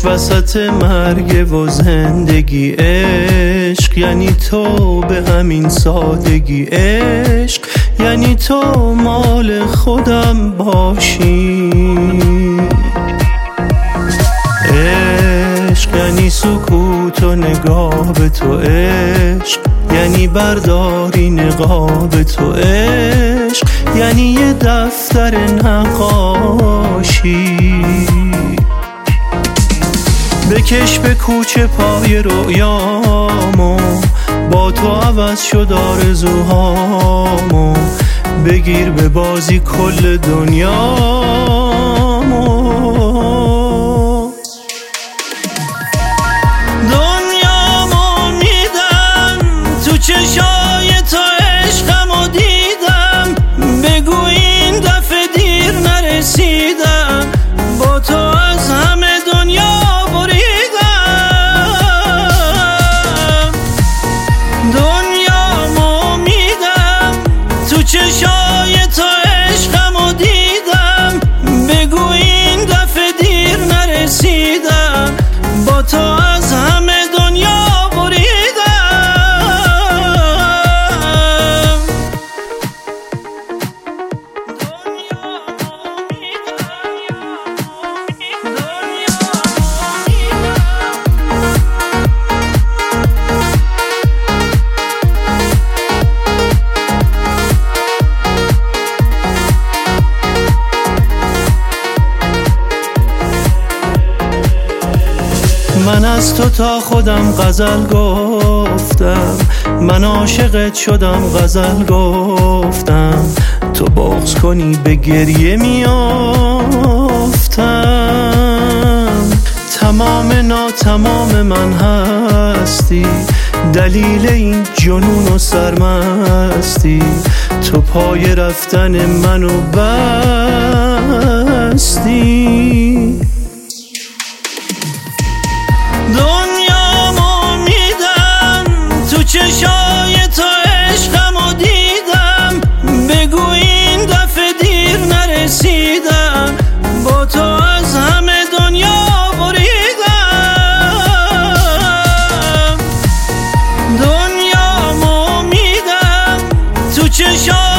وسط مرگ و زندگی. عشق یعنی تو به همین سادگی. عشق یعنی تو مال خودم باشی. عشق یعنی سکوت و نگاه به تو. عشق یعنی برداری نقاب تو. عشق یعنی یه دفتر نقاشی. بکش به کوچه پای رویامو، با تو عوض شد آرزوهامو. بگیر به بازی کل دنیامو. دنیامو میدم تو چشای تو، عشقمو دیدم. بگو این دفعه دیر نرسیدم، با تو از همه دنیا چشای تو، عشقمو دیدم. بگو این دفعه دیر نرسیدم، با تو از همه دنیا بریدم. من از تو تا خودم غزل گفتم، من عاشقت شدم غزل گفتم. تو بغض کنی به گریه میافتم. تمام ناتمام من هستی، دلیل این جنون و سرمستی. تو پای رفتن منو بستی. دنیامو میدم تو چشای تو، عشقمو دیدم. بگو این دفعه دیر نرسیدم، با تو از همه دنیا بریدم. دنیامو میدم تو چشای